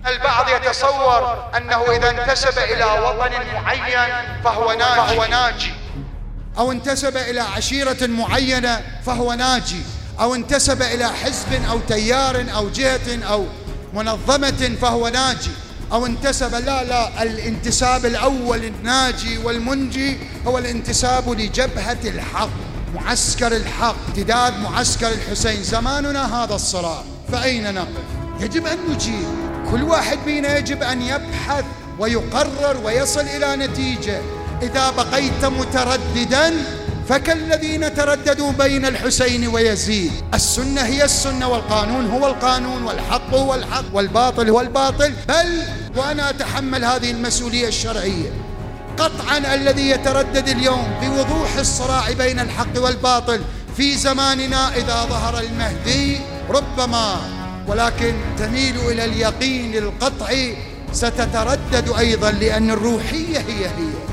البعض يتصور أنه إذا انتسب إلى وطن معين فهو ناجي، أو انتسب إلى عشيرة معينة فهو ناجي، أو انتسب إلى حزب أو تيار أو جهة أو منظمة فهو ناجي، أو انتسب لا الانتساب الأول الناجي والمنجي هو الانتساب لجبهة الحق، معسكر الحق، امتداد معسكر الحسين. زماننا هذا الصراع، فأين نقف؟ يجب أن نجيب. كل واحد منا يجب أن يبحث ويقرر ويصل إلى نتيجة. إذا بقيت مترددا فكالذين ترددوا بين الحسين ويزيد. السنة هي السنة، والقانون هو القانون، والحق هو الحق، والباطل هو الباطل. بل وأنا أتحمل هذه المسؤولية الشرعية. قطعا الذي يتردد اليوم بوضوح الصراع بين الحق والباطل في زماننا إذا ظهر المهدي ربما، ولكن تميل إلى اليقين القطعي ستتردد أيضا، لأن الروحية هي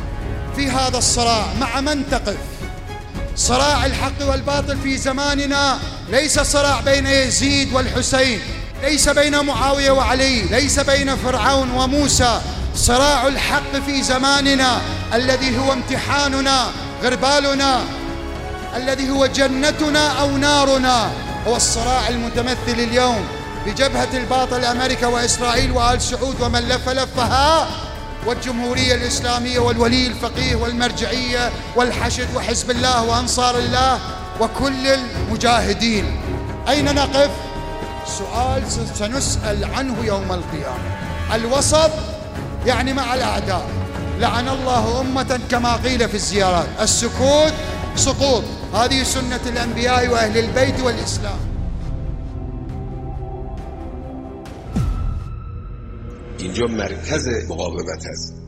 في هذا الصراع. مع من تقف؟ صراع الحق والباطل في زماننا ليس صراع بين يزيد والحسين، ليس بين معاوية وعلي، ليس بين فرعون وموسى. صراع الحق في زماننا الذي هو امتحاننا، غربالنا، الذي هو جنتنا أو نارنا، هو الصراع المتمثل اليوم بجبهة الباطل أمريكا وإسرائيل وآل سعود ومن لف لفها، والجمهورية الإسلامية والولي الفقيه والمرجعية والحشد وحزب الله وأنصار الله وكل المجاهدين. أين نقف؟ سؤال سنسأل عنه يوم القيامة. الوسط يعني مع الأعداء، لعن الله أمة كما قيل في الزيارات. السكوت سقوط، هذه سنة الأنبياء وأهل البيت والإسلام. اینجا مرکز مقاومت است.